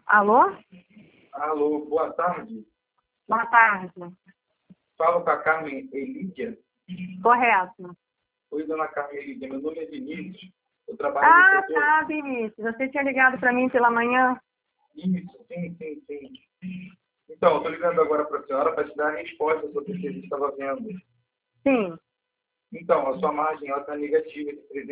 Alô? Alô, boa tarde. Boa tarde. Falo com a Carmen Elídia. Correto. Oi, dona Carmen Elídia. Meu nome é Vinícius. Eu trabalho no Ah, setor... tá, Vinícius. Você tinha ligado para mim pela manhã? Isso, sim. Então, eu estou ligando agora para a senhora para te dar a resposta sobre o que a gente estava vendo. Sim. Então, a sua margem está negativa de R$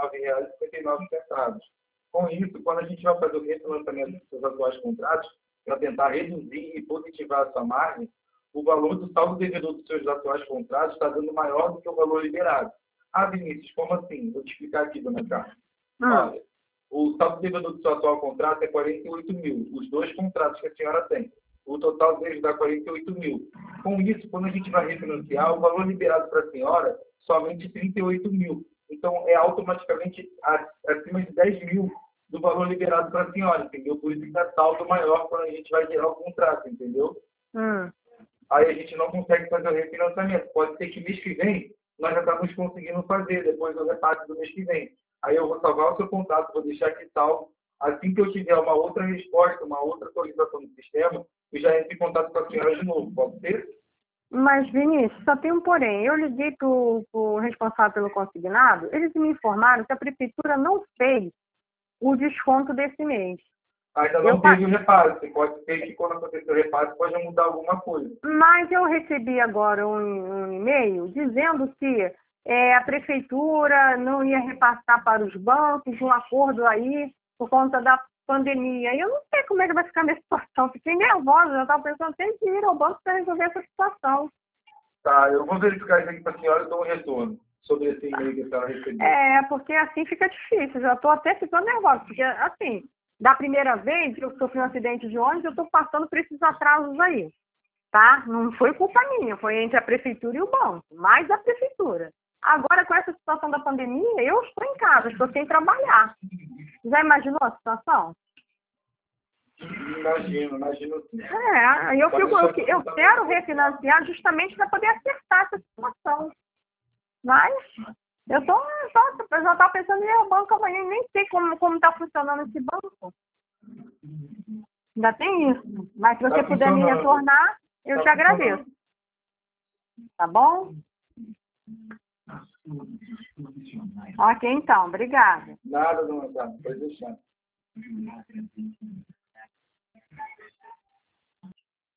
319,59. Com isso, quando a gente vai fazer o refinanciamento dos seus atuais contratos, para tentar reduzir e positivar a sua margem, o valor do saldo devedor dos seus atuais contratos está dando maior do que o valor liberado. Ah, Vinícius, como assim? Vou te explicar aqui, dona Carmen. Olha, o saldo devedor do seu atual contrato é 48 mil, os dois contratos que a senhora tem. O total deles dá 48 mil. Com isso, quando a gente vai refinanciar, o valor liberado para a senhora somente 38 mil. Então, é automaticamente acima de 10 mil do valor liberado para a senhora, entendeu? Por isso que dá saldo maior quando a gente vai gerar o contrato, entendeu? Aí a gente não consegue fazer o refinanciamento. Pode ser que mês que vem nós já estamos conseguindo fazer, depois do repasse do mês que vem. Aí eu vou salvar o seu contato, vou deixar aqui salvo. Assim que eu tiver uma outra resposta, uma outra atualização do sistema, eu já entro em contato com a senhora de novo. Pode ser? Mas, Vinícius, só tem um porém. Eu liguei para o responsável pelo consignado, eles me informaram que a prefeitura não fez o desconto desse mês. Ainda não teve o repasse. Pode ser que quando acontecer o repasse pode mudar alguma coisa. Mas eu recebi agora um e-mail dizendo que a prefeitura não ia repassar para os bancos um acordo aí por conta da pandemia. E eu não sei como é que vai ficar nessa situação. Fiquei nervosa, eu estava pensando até em ir ao banco para resolver essa situação. Tá, eu vou verificar isso aqui para a senhora e dou um retorno sobre esse e-mail que a senhora recebeu. Porque assim fica difícil. Já estou até ficando nervosa, porque assim, da primeira vez que eu sofri um acidente de ônibus, eu estou passando por esses atrasos aí. Tá? Não foi culpa minha, foi entre a prefeitura e o banco, mais a prefeitura. Agora, com essa situação da pandemia, eu estou em casa, estou sem trabalhar. Já imaginou a situação? Imagino sim. Eu quero refinanciar justamente para poder acertar essa situação. Mas eu já estava pensando em ir ao banco amanhã, nem sei como está funcionando esse banco. Ainda tem isso. Mas se você puder me retornar, eu te agradeço. Tá bom? Ok, então. Obrigada. Nada, dona Carmen. Pode deixar.